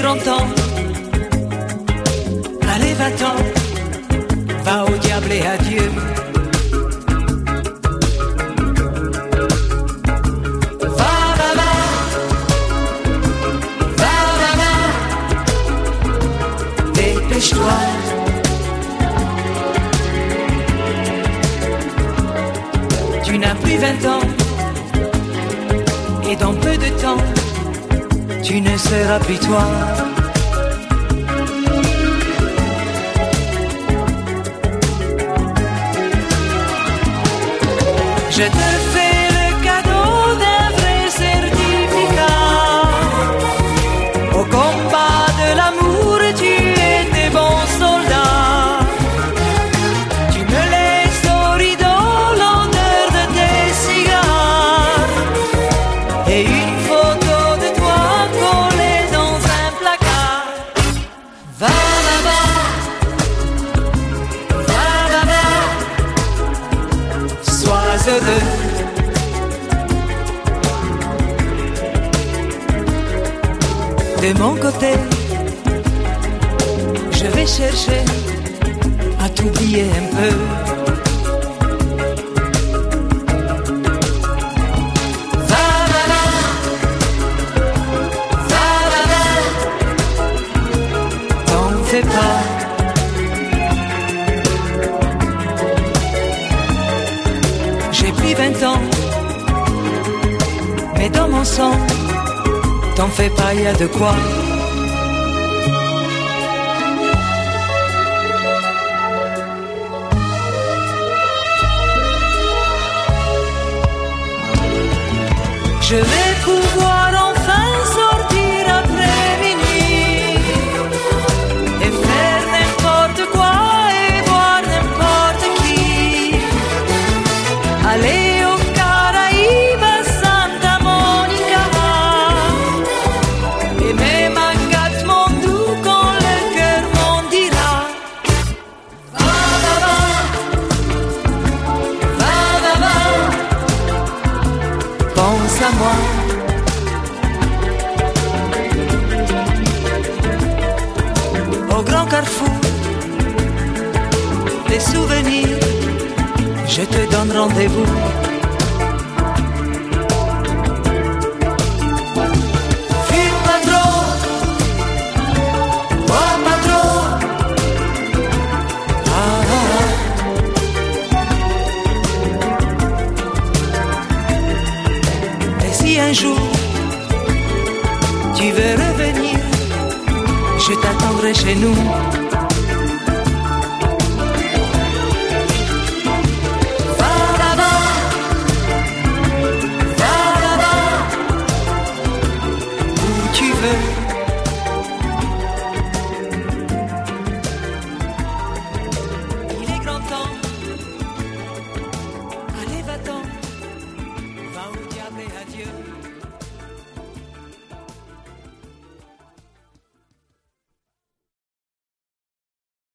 30 ans. Allez, va-t'en, va au diable et adieu. Va, va, va, va, va, va, dépêche-toi. Tu n'as plus 20 ans, et dans peu de temps, tu ne seras plus toi. Je te fais le cadeau d'un vrai certificat. Au combat de l'amour, tu étais bon soldat. Tu me laisses au rideau l'odeur de tes cigares et une photo de toi collée dans un placard. Va, va, va, va, va, va, sois heureux. De mon côté, je vais chercher à t'oublier un peu. Va, va, va, va, va, va, t'en fais pas. J'ai pris 20 ans, mais dans mon sang, t'en fais pas, y a de quoi. Je vais pouvoir enfin sortir après minuit et faire n'importe quoi et voir n'importe qui. Aller aux Caraïbes, à Santa Monica, et même à Katmandou quand le cœur m'en dira. Va, va, va, va, va, va, pense à moi. Au grand carrefour des souvenirs, je te donne rendez-vous. Fume pas trop, bois pas trop. Ah, ah, ah. Et si un jour tu veux revenir, je t'attendrai chez nous.